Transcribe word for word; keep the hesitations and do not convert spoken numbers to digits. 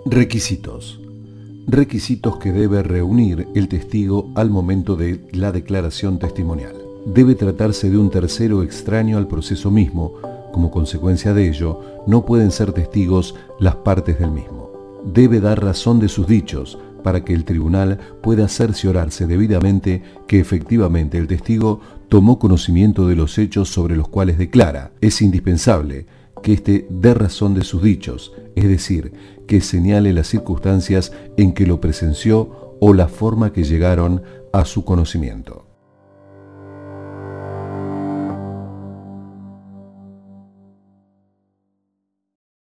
Requisitos. Requisitos que debe reunir el testigo al momento de la declaración testimonial. Debe tratarse de un tercero extraño al proceso mismo. Como consecuencia de ello, no pueden ser testigos las partes del mismo. Debe dar razón de sus dichos para que el tribunal pueda cerciorarse debidamente que efectivamente el testigo tomó conocimiento de los hechos sobre los cuales declara. Es indispensable que éste dé razón de sus dichos, es decir, que señale las circunstancias en que lo presenció o la forma que llegaron a su conocimiento.